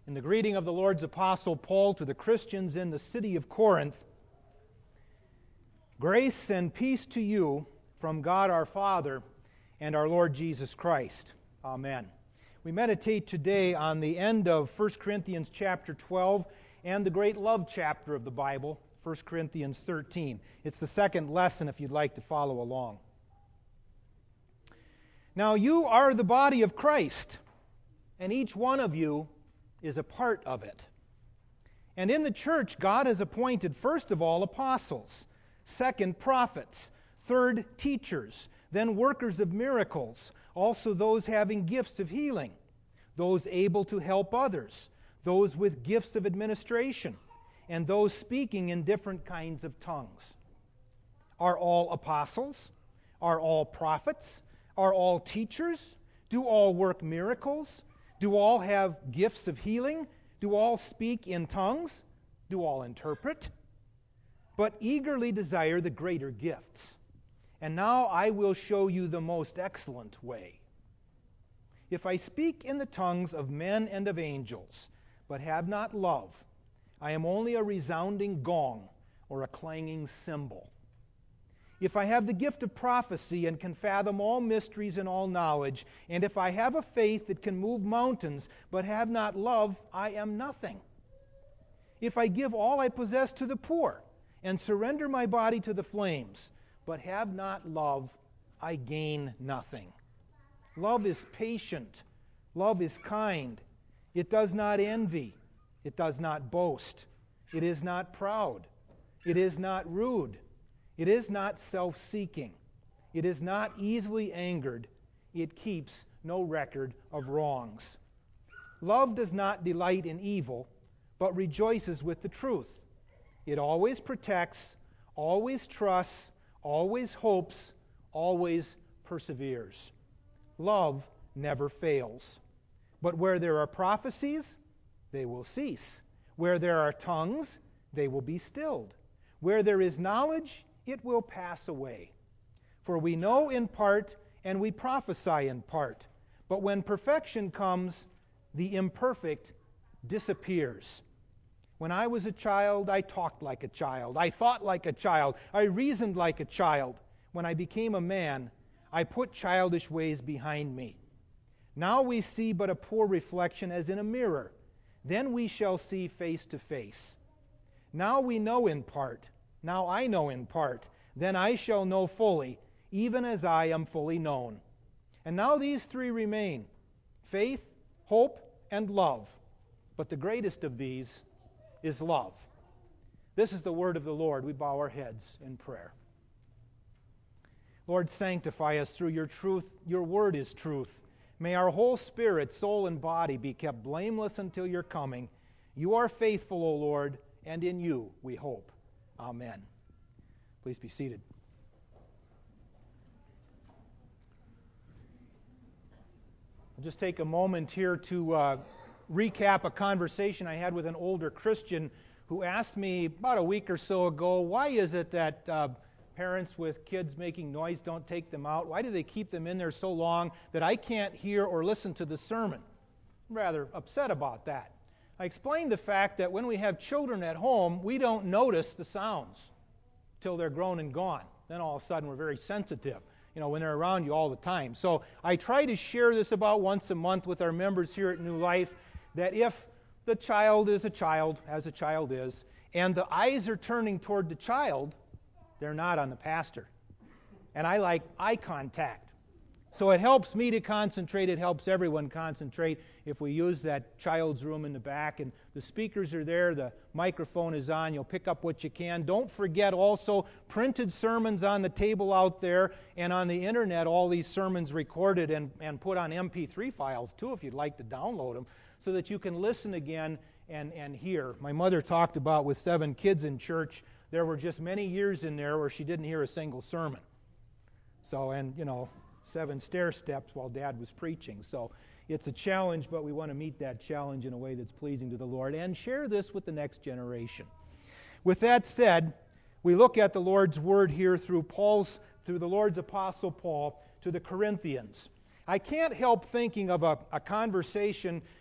In the greeting of the Lord's Apostle Paul to the Christians in the city of Corinth, grace and peace to you from God our Father and our Lord Jesus Christ. Amen. We meditate today on the end of 1 Corinthians chapter 12 and the great love chapter of the Bible, 1 Corinthians 13. It's the second lesson if you'd like to follow along. Now you are the body of Christ, and each one of you is a part of it. And in the church, God has appointed, first of all, apostles, second, prophets, third, teachers, then workers of miracles, also those having gifts of healing, those able to help others, those with gifts of administration, and those speaking in different kinds of tongues. Are all apostles? Are all prophets? Are all teachers? Do all work miracles? Do all have gifts of healing? Do all speak in tongues? Do all interpret? But eagerly desire the greater gifts. And now I will show you the most excellent way. If I speak in the tongues of men and of angels, but have not love, I am only a resounding gong or a clanging cymbal. If I have the gift of prophecy and can fathom all mysteries and all knowledge, and if I have a faith that can move mountains, but have not love, I am nothing. If I give all I possess to the poor, and surrender my body to the flames, but have not love, I gain nothing. Love is patient. Love is kind. It does not envy. It does not boast. It is not proud. It is not rude. It is not self-seeking. It is not easily angered. It keeps no record of wrongs. Love does not delight in evil, but rejoices with the truth. It always protects, always trusts, always hopes, always perseveres. Love never fails. But where there are prophecies, they will cease. Where there are tongues, they will be stilled. Where there is knowledge, it will pass away. For we know in part, and we prophesy in part. But when perfection comes, the imperfect disappears. When I was a child, I talked like a child. I thought like a child. I reasoned like a child. When I became a man, I put childish ways behind me. Now we see but a poor reflection as in a mirror. Then we shall see face to face. Now we know in part. Now I know in part. Then I shall know fully, even as I am fully known. And now these three remain: faith, hope, and love. But the greatest of these is love. This is the word of the Lord. We bow our heads in prayer. Lord, sanctify us through your truth. Your word is truth. May our whole spirit, soul, and body be kept blameless until your coming. You are faithful, O Lord, and in you we hope. Amen. Please be seated. I'll just take a moment here to recap a conversation I had with an older Christian who asked me about a week or so ago, why is it that parents with kids making noise don't take them out? Why do they keep them in there so long that I can't hear or listen to the sermon? I'm rather upset about that. I explained the fact that when we have children at home, we don't notice the sounds till they're grown and gone. Then all of a sudden we're very sensitive, when they're around you all the time. So I try to share this about once a month with our members here at New Life, that if the child is a child, as a child is, and the eyes are turning toward the child, they're not on the pastor. And I like eye contact. So it helps me to concentrate. It helps everyone concentrate if we use that child's room in the back. And the speakers are there. The microphone is on. You'll pick up what you can. Don't forget also printed sermons on the table out there, and on the internet, all these sermons recorded and put on MP3 files too if you'd like to download them so that you can listen again and hear. My mother talked about with 7 kids in church, there were just many years in there where she didn't hear a single sermon. So, 7 stair steps while Dad was preaching. So it's a challenge, but we want to meet that challenge in a way that's pleasing to the Lord and share this with the next generation. With that said, we look at the Lord's Word here through the Lord's Apostle Paul to the Corinthians. I can't help thinking of a conversation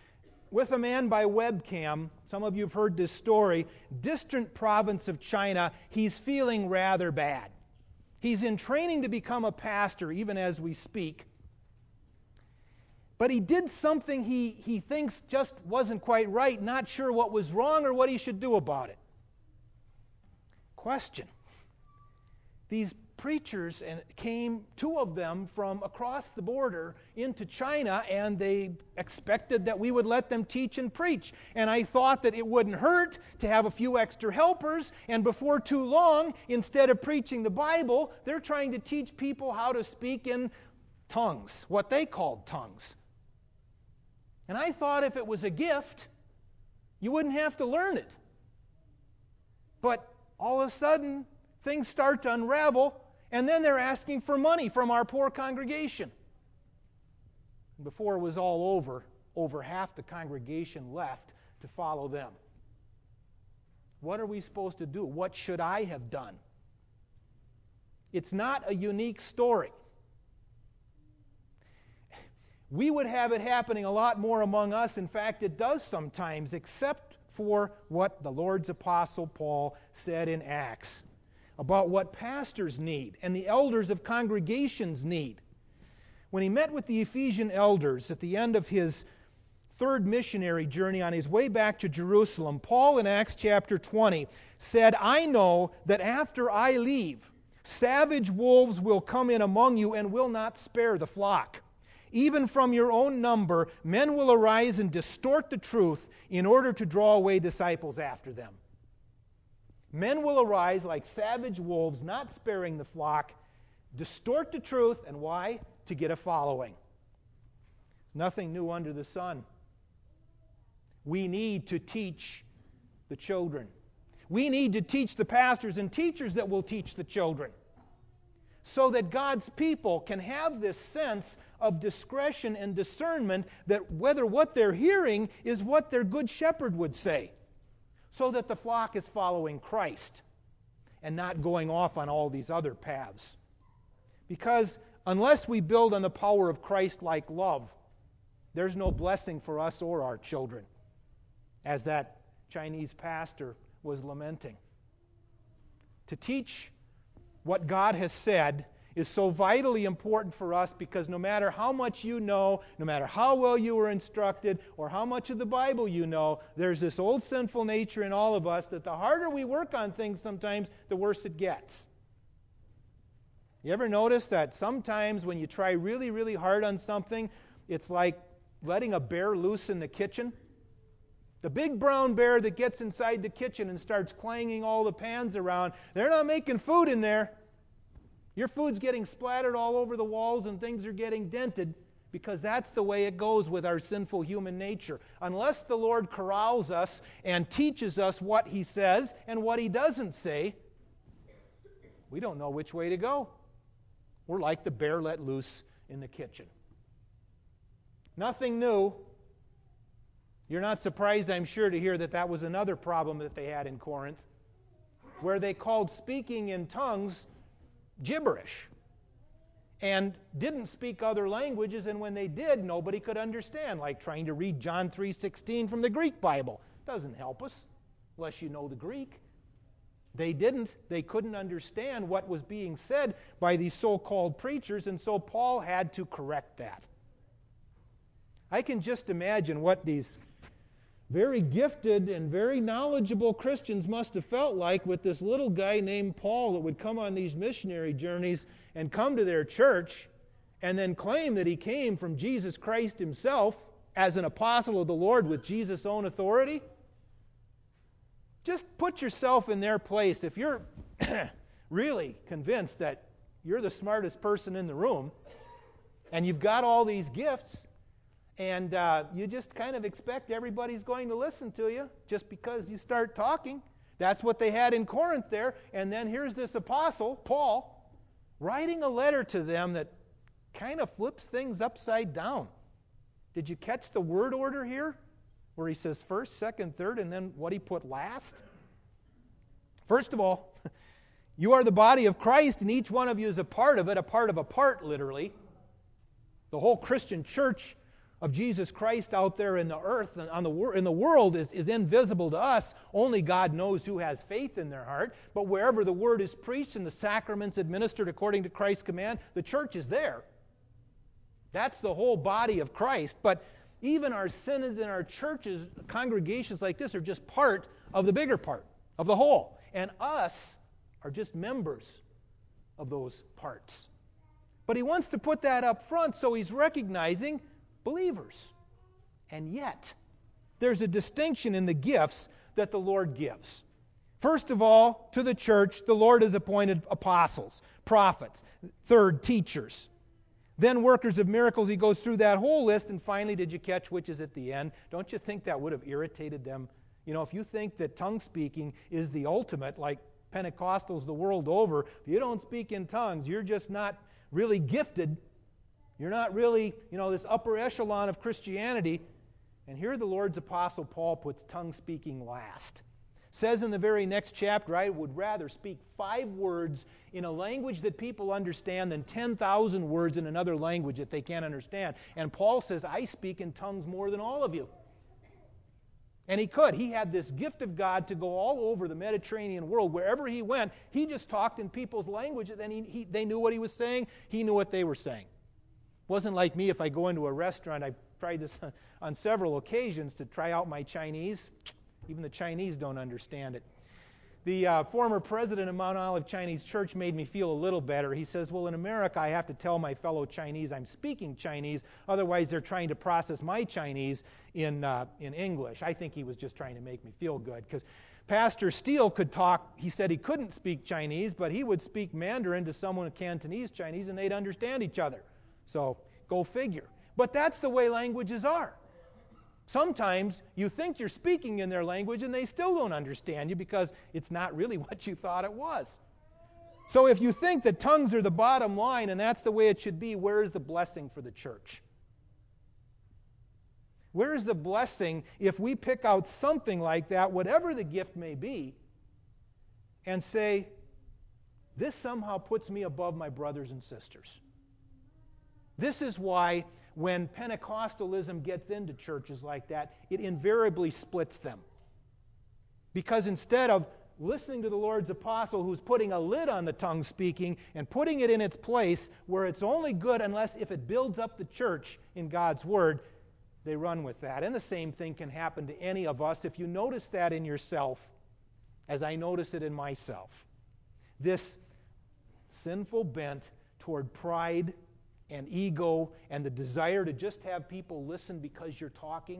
with a man by webcam. Some of you have heard this story. Distant province of China. He's feeling rather bad. He's in training to become a pastor, even as we speak. But he did something he thinks just wasn't quite right, not sure what was wrong or what he should do about it. Question. These preachers came, two of them, from across the border into China, and they expected that we would let them teach and preach. And I thought that it wouldn't hurt to have a few extra helpers, and before too long, instead of preaching the Bible, they're trying to teach people how to speak in tongues, what they called tongues. And I thought if it was a gift, you wouldn't have to learn it. But all of a sudden, things start to unravel, and then they're asking for money from our poor congregation. Before it was all over half the congregation left to follow them. What are we supposed to do? What should I have done? It's not a unique story. We would have it happening a lot more among us. In fact, it does sometimes, except for what the Lord's apostle Paul said in Acts about what pastors need and the elders of congregations need. When he met with the Ephesian elders at the end of his third missionary journey on his way back to Jerusalem, Paul in Acts chapter 20 said, "I know that after I leave, savage wolves will come in among you and will not spare the flock. Even from your own number, men will arise and distort the truth in order to draw away disciples after them." Men will arise like savage wolves, not sparing the flock, distort the truth, and why? To get a following. Nothing new under the sun. We need to teach the children. We need to teach the pastors and teachers that will teach the children, so that God's people can have this sense of discretion and discernment that whether what they're hearing is what their good shepherd would say, so that the flock is following Christ and not going off on all these other paths. Because unless we build on the power of Christ-like love, there's no blessing for us or our children, as that Chinese pastor was lamenting. To teach what God has said is so vitally important for us, because no matter how much you know, no matter how well you were instructed, or how much of the Bible you know, there's this old sinful nature in all of us that the harder we work on things sometimes, the worse it gets. You ever notice that sometimes when you try really, really hard on something, it's like letting a bear loose in the kitchen? The big brown bear that gets inside the kitchen and starts clanging all the pans around, they're not making food in there. Your food's getting splattered all over the walls and things are getting dented, because that's the way it goes with our sinful human nature. Unless the Lord corrals us and teaches us what He says and what He doesn't say, we don't know which way to go. We're like the bear let loose in the kitchen. Nothing new. You're not surprised, I'm sure, to hear that that was another problem that they had in Corinth, where they called speaking in tongues gibberish and didn't speak other languages, and when they did, nobody could understand, like trying to read John 3:16 from the Greek Bible. Doesn't help us unless you know the Greek. They couldn't understand what was being said by these so-called preachers, and so Paul had to correct that. I can just imagine what these very gifted and very knowledgeable Christians must have felt like with this little guy named Paul that would come on these missionary journeys and come to their church and then claim that he came from Jesus Christ Himself as an apostle of the Lord with Jesus' own authority. Just put yourself in their place. If you're really convinced that you're the smartest person in the room and you've got all these gifts, and you just kind of expect everybody's going to listen to you just because you start talking. That's what they had in Corinth there. And then here's this apostle, Paul, writing a letter to them that kind of flips things upside down. Did you catch the word order here? Where he says first, second, third, and then what he put last? First of all, you are the body of Christ, and each one of you is a part of it, a part of a part, literally. The whole Christian church of Jesus Christ out there in the earth and in the world is invisible to us. Only God knows who has faith in their heart. But wherever the word is preached and the sacraments administered according to Christ's command, the church is there. That's the whole body of Christ. But even our synods in our churches, congregations like this, are just part of the bigger part, of the whole. And us are just members of those parts. But he wants to put that up front, so he's recognizing believers. And yet, there's a distinction in the gifts that the Lord gives. First of all, to the church, the Lord has appointed apostles, prophets, third, teachers. Then workers of miracles. He goes through that whole list, and finally, did you catch which is at the end? Don't you think that would have irritated them? You know, if you think that tongue speaking is the ultimate, like Pentecostals the world over, if you don't speak in tongues, you're just not really gifted. You're not really, this upper echelon of Christianity. And here the Lord's apostle Paul puts tongue speaking last. Says in the very next chapter, I would rather speak 5 words in a language that people understand than 10,000 words in another language that they can't understand. And Paul says, I speak in tongues more than all of you. And he could. He had this gift of God to go all over the Mediterranean world. Wherever he went, he just talked in people's languages, and they knew what he was saying. He knew what they were saying. It wasn't like me if I go into a restaurant. I've tried this on several occasions to try out my Chinese. Even the Chinese don't understand it. The former president of Mount Olive Chinese Church made me feel a little better. He says, well, in America, I have to tell my fellow Chinese I'm speaking Chinese. Otherwise, they're trying to process my Chinese in English. I think he was just trying to make me feel good. Because Pastor Steele could talk. He said he couldn't speak Chinese, but he would speak Mandarin to someone Cantonese Chinese, and they'd understand each other. So, go figure. But that's the way languages are. Sometimes you think you're speaking in their language and they still don't understand you because it's not really what you thought it was. So if you think that tongues are the bottom line and that's the way it should be, where is the blessing for the church? Where is the blessing if we pick out something like that, whatever the gift may be, and say, this somehow puts me above my brothers and sisters? This is why when Pentecostalism gets into churches like that, it invariably splits them. Because instead of listening to the Lord's apostle who's putting a lid on the tongue speaking and putting it in its place where it's only good unless if it builds up the church in God's Word, they run with that. And the same thing can happen to any of us if you notice that in yourself, as I notice it in myself. This sinful bent toward pride and ego and the desire to just have people listen because you're talking.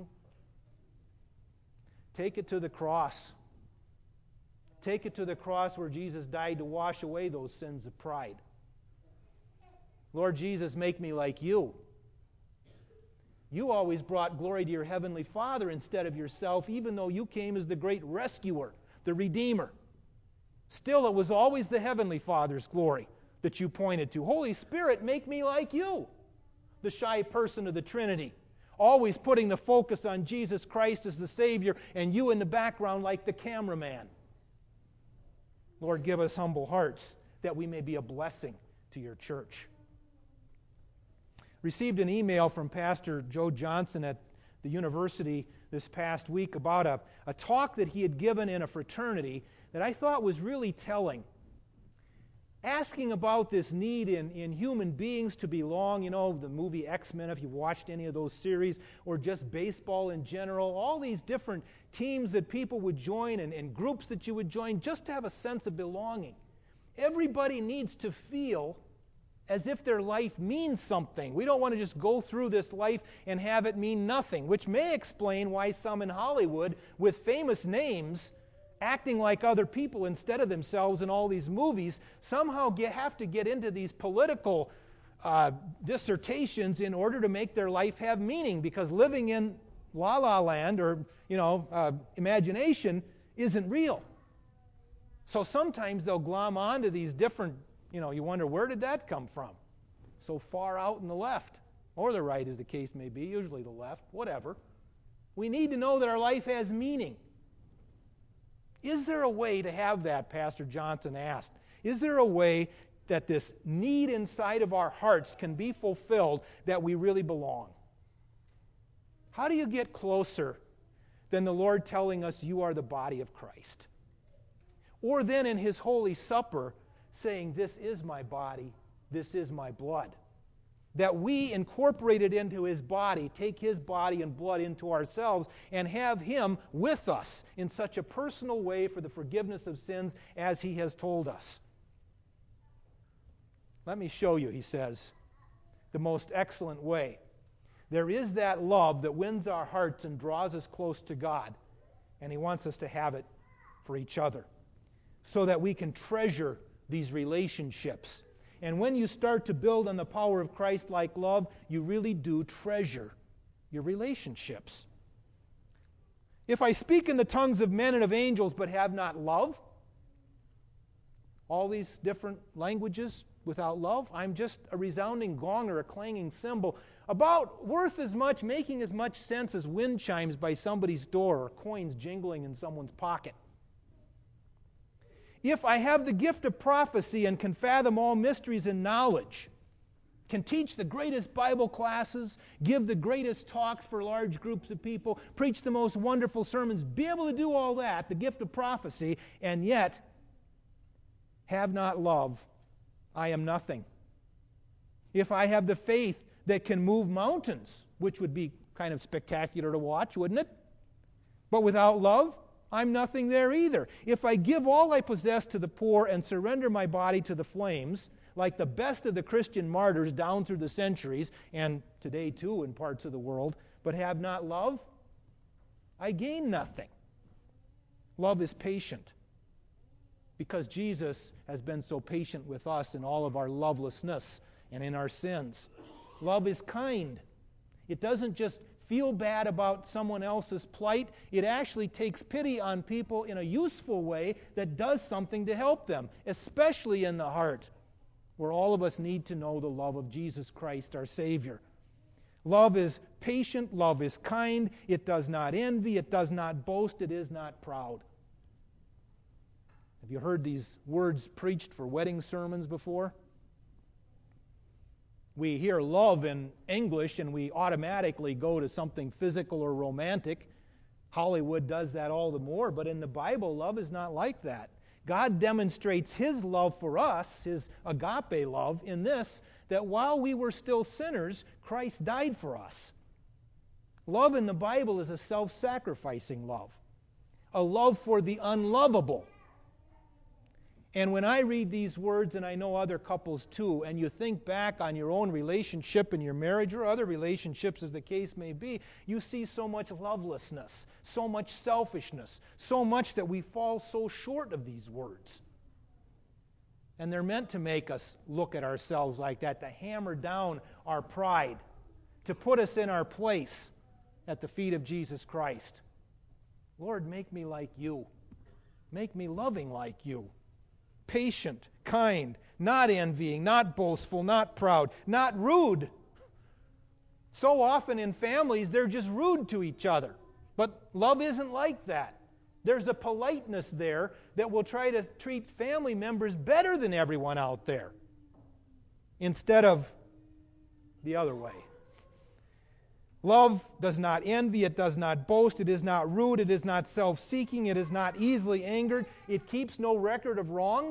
Take it to the cross. Take it to the cross where Jesus died to wash away those sins of pride. Lord Jesus, make me like you. You always brought glory to your heavenly Father instead of yourself, even though you came as the great rescuer, the Redeemer. Still, it was always the heavenly Father's glory that you pointed to. Holy Spirit, make me like you, the shy person of the Trinity, always putting the focus on Jesus Christ as the Savior and you in the background like the cameraman. Lord, give us humble hearts that we may be a blessing to your church. Received an email from Pastor Joe Johnson at the university this past week about a talk that he had given in a fraternity that I thought was really telling. Asking about this need in human beings to belong, the movie X-Men, if you've watched any of those series, or just baseball in general, all these different teams that people would join and groups that you would join just to have a sense of belonging. Everybody needs to feel as if their life means something. We don't want to just go through this life and have it mean nothing, which may explain why some in Hollywood with famous names acting like other people instead of themselves in all these movies, somehow have to get into these political dissertations in order to make their life have meaning, because living in La La Land or, imagination isn't real. So sometimes they'll glom onto these different, you wonder, where did that come from? So far out in the left, or the right as the case may be, usually the left, whatever. We need to know that our life has meaning. Is there a way to have that, Pastor Johnson asked? Is there a way that this need inside of our hearts can be fulfilled that we really belong? How do you get closer than the Lord telling us you are the body of Christ? Or then in His Holy Supper saying, this is my body, this is my blood. That we incorporate it into His body, take His body and blood into ourselves, and have Him with us in such a personal way for the forgiveness of sins as He has told us. Let me show you, he says, the most excellent way. There is that love that wins our hearts and draws us close to God, and He wants us to have it for each other so that we can treasure these relationships. And when you start to build on the power of Christ-like love, you really do treasure your relationships. If I speak in the tongues of men and of angels but have not love, all these different languages without love, I'm just a resounding gong or a clanging cymbal, about worth as much, making as much sense as wind chimes by somebody's door or coins jingling in someone's pocket. If I have the gift of prophecy and can fathom all mysteries and knowledge, can teach the greatest Bible classes, give the greatest talks for large groups of people, preach the most wonderful sermons, be able to do all that, the gift of prophecy, and yet have not love, I am nothing. If I have the faith that can move mountains, which would be kind of spectacular to watch, wouldn't it? But without love, I'm nothing there either. If I give all I possess to the poor and surrender my body to the flames, like the best of the Christian martyrs down through the centuries, and today too in parts of the world, but have not love, I gain nothing. Love is patient, because Jesus has been so patient with us in all of our lovelessness and in our sins. Love is kind. It doesn't just feel bad about someone else's plight. It actually takes pity on people in a useful way that does something to help them, especially in the heart, where all of us need to know the love of Jesus Christ, our Savior. Love is patient, love is kind, it does not envy, it does not boast, it is not proud. Have you heard these words preached for wedding sermons before? We hear love in English and we automatically go to something physical or romantic. Hollywood does that all the more, but in the Bible, love is not like that. God demonstrates His love for us, His agape love, in this, that while we were still sinners, Christ died for us. Love in the Bible is a self-sacrificing love, a love for the unlovable. And when I read these words, and I know other couples too, and you think back on your own relationship in your marriage or other relationships as the case may be, you see so much lovelessness, so much selfishness, so much that we fall so short of these words. And they're meant to make us look at ourselves like that, to hammer down our pride, to put us in our place at the feet of Jesus Christ. Lord, make me like you. Make me loving like you. Patient, kind, not envying, not boastful, not proud, not rude. So often in families, they're just rude to each other. But love isn't like that. There's a politeness there that will try to treat family members better than everyone out there, instead of the other way. Love does not envy, it does not boast, it is not rude, it is not self-seeking, it is not easily angered, it keeps no record of wrongs.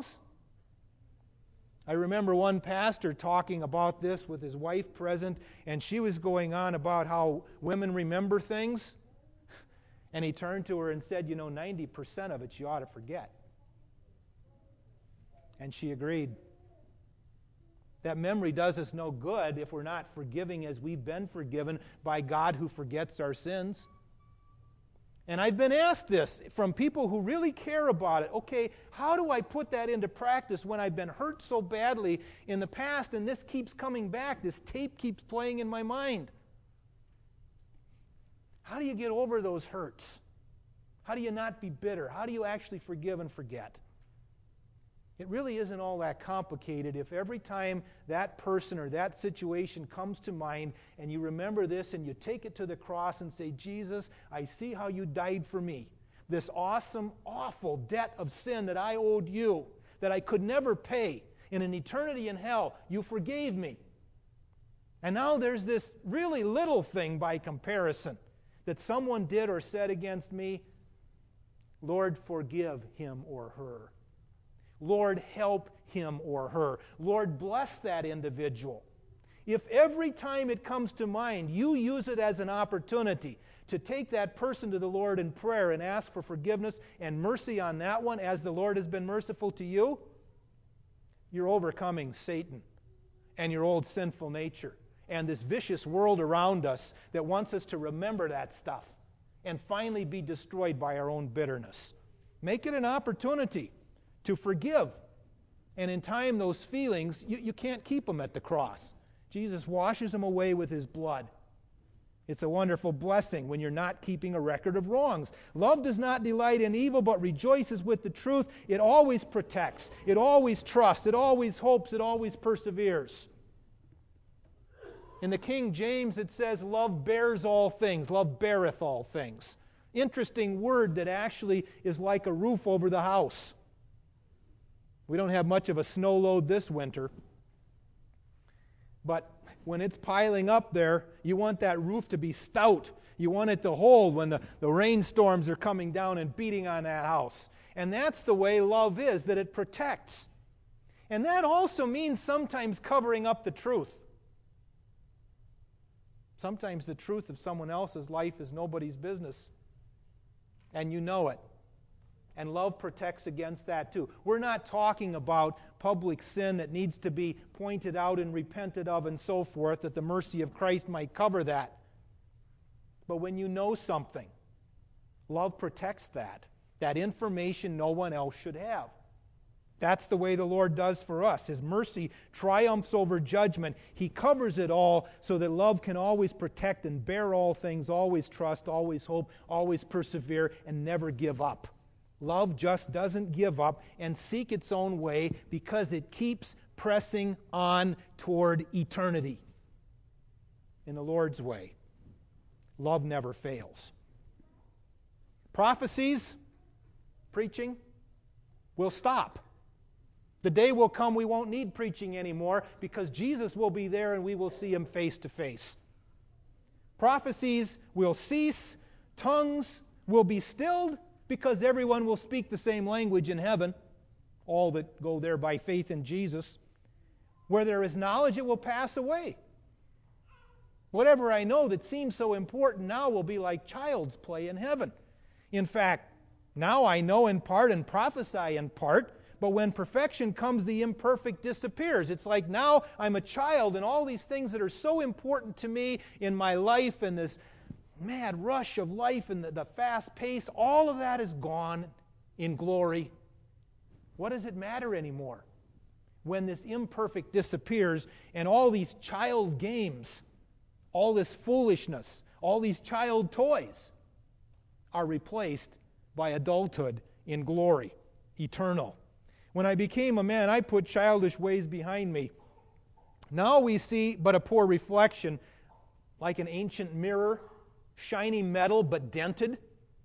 I remember one pastor talking about this with his wife present, and she was going on about how women remember things, and he turned to her and said, 90% of it you ought to forget. And she agreed. That memory does us no good if we're not forgiving as we've been forgiven by God who forgets our sins. And I've been asked this from people who really care about it. Okay, how do I put that into practice when I've been hurt so badly in the past and this keeps coming back? This tape keeps playing in my mind. How do you get over those hurts? How do you not be bitter? How do you actually forgive and forget? It really isn't all that complicated if every time that person or that situation comes to mind and you remember this and you take it to the cross and say, Jesus, I see how you died for me. This awesome, awful debt of sin that I owed you, that I could never pay. In an eternity in hell, you forgave me. And now there's this really little thing by comparison. that someone did or said against me, Lord, forgive him or her. Lord, help him or her. Lord, bless that individual. If every time it comes to mind, you use it as an opportunity to take that person to the Lord in prayer and ask for forgiveness and mercy on that one as the Lord has been merciful to you, you're overcoming Satan and your old sinful nature and this vicious world around us that wants us to remember that stuff and finally be destroyed by our own bitterness. Make it an opportunity to forgive. And in time, those feelings, you can't keep them at the cross. Jesus washes them away with His blood. It's a wonderful blessing when you're not keeping a record of wrongs. Love does not delight in evil, but rejoices with the truth. It always protects. It always trusts. It always hopes. It always perseveres. In the King James, it says, love bears all things. Love beareth all things. Interesting word that actually is like a roof over the house. We don't have much of a snow load this winter. But when it's piling up there, you want that roof to be stout. You want it to hold when the rainstorms are coming down and beating on that house. And that's the way love is, that it protects. And that also means sometimes covering up the truth. Sometimes the truth of someone else's life is nobody's business. And you know it. And love protects against that too. We're not talking about public sin that needs to be pointed out and repented of and so forth, that the mercy of Christ might cover that. But when you know something, love protects that information no one else should have. That's the way the Lord does for us. His mercy triumphs over judgment. He covers it all so that love can always protect and bear all things, always trust, always hope, always persevere, and never give up. Love just doesn't give up and seek its own way because it keeps pressing on toward eternity in the Lord's way. Love never fails. Prophecies, preaching, will stop. The day will come we won't need preaching anymore because Jesus will be there and we will see Him face to face. Prophecies will cease. Tongues will be stilled because everyone will speak the same language in heaven, all that go there by faith in Jesus. Where there is knowledge, it will pass away. Whatever I know that seems so important now will be like child's play in heaven. In fact, now I know in part and prophesy in part, but when perfection comes, the imperfect disappears. It's like now I'm a child and all these things that are so important to me in my life and this mad rush of life and the fast pace, all of that is gone in glory. What does it matter anymore when this imperfect disappears and all these child games, all this foolishness, all these child toys are replaced by adulthood in glory, eternal. When I became a man, I put childish ways behind me. Now we see but a poor reflection, like an ancient mirror, shiny metal but dented.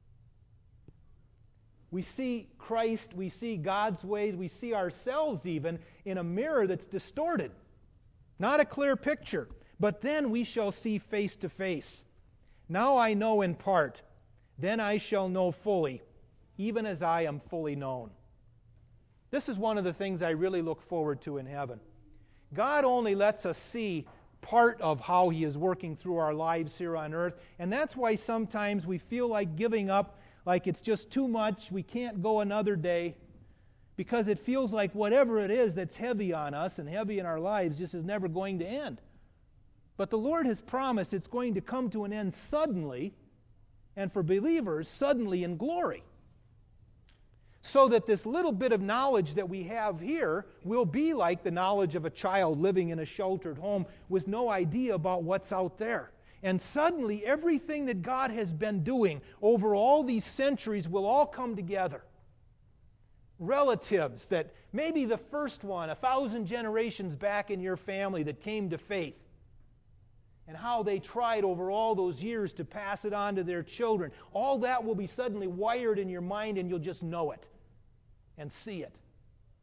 We see Christ, we see God's ways, we see ourselves even in a mirror that's distorted. Not a clear picture, but then we shall see face to face. Now I know in part, then I shall know fully, even as I am fully known. This is one of the things I really look forward to in heaven. God only lets us see part of how He is working through our lives here on earth, and that's why sometimes we feel like giving up, like it's just too much, we can't go another day, because it feels like whatever it is that's heavy on us and heavy in our lives just is never going to end. But the Lord has promised it's going to come to an end suddenly, and for believers, suddenly in glory. So that this little bit of knowledge that we have here will be like the knowledge of a child living in a sheltered home with no idea about what's out there. And suddenly everything that God has been doing over all these centuries will all come together. Relatives that maybe the first one 1,000 generations back in your family that came to faith, and how they tried over all those years to pass it on to their children. All that will be suddenly wired in your mind and you'll just know it and see it.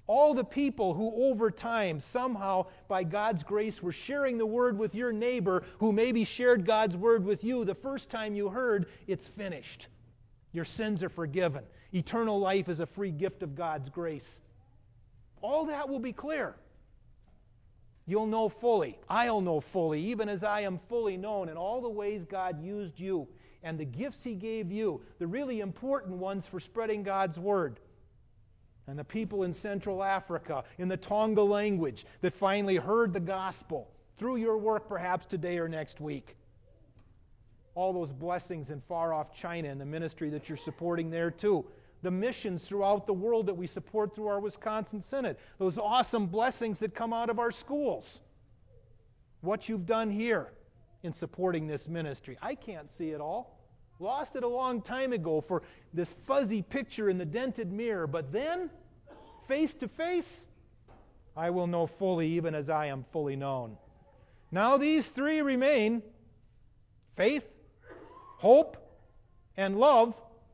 All the people who over time, somehow, by God's grace, were sharing the Word with your neighbor who maybe shared God's Word with you the first time you heard, it's finished. Your sins are forgiven. Eternal life is a free gift of God's grace. All that will be clear. You'll know fully. I'll know fully, even as I am fully known, in all the ways God used you and the gifts He gave you, the really important ones for spreading God's Word. And the people in Central Africa, in the Tonga language, that finally heard the gospel through your work perhaps today or next week. All those blessings in far-off China and the ministry that you're supporting there too. The missions throughout the world that we support through our Wisconsin Synod. Those awesome blessings that come out of our schools. What you've done here in supporting this ministry. I can't see it all. Lost it a long time ago for this fuzzy picture in the dented mirror. But then, face to face, I will know fully even as I am fully known. Now these three remain: faith, hope, and love.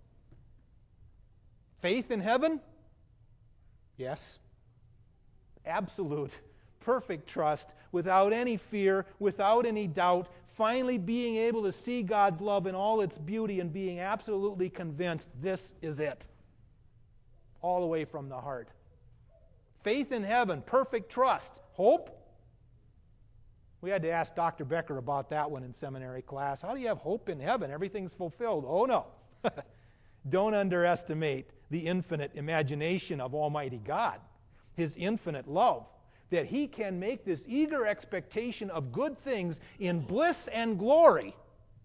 Faith in heaven? Yes. Absolute, perfect trust, without any fear, without any doubt, finally being able to see God's love in all its beauty and being absolutely convinced this is it. All the way from the heart. Faith in heaven, perfect trust. Hope? We had to ask Dr. Becker about that one in seminary class. How do you have hope in heaven? Everything's fulfilled. Oh no. Don't underestimate the infinite imagination of Almighty God, His infinite love, that He can make this eager expectation of good things in bliss and glory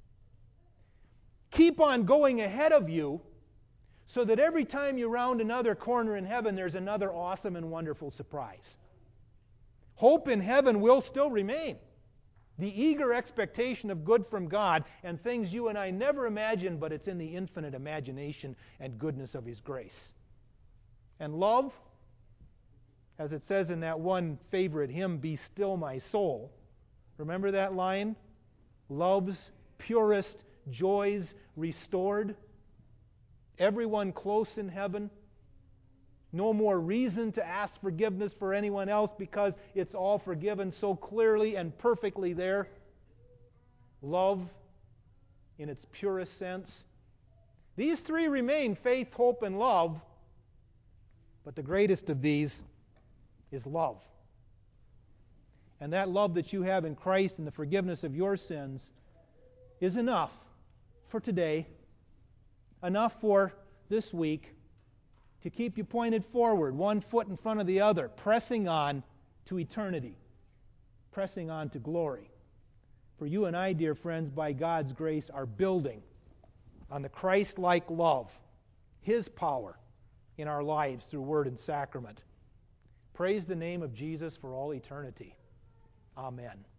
keep on going ahead of you, so that every time you round another corner in heaven, there's another awesome and wonderful surprise. Hope in heaven will still remain. The eager expectation of good from God and things you and I never imagined, but it's in the infinite imagination and goodness of His grace. And love, as it says in that one favorite hymn, "Be still my soul." Remember that line? Love's purest joys restored. Everyone close in heaven. No more reason to ask forgiveness for anyone else because it's all forgiven so clearly and perfectly there. Love in its purest sense. These three remain: faith, hope, and love. But the greatest of these is love. And that love that you have in Christ and the forgiveness of your sins is enough for today, enough for this week, to keep you pointed forward, one foot in front of the other, pressing on to eternity, pressing on to glory. For you and I, dear friends, by God's grace, are building on the Christ-like love, His power in our lives through word and sacrament. Praise the name of Jesus for all eternity. Amen.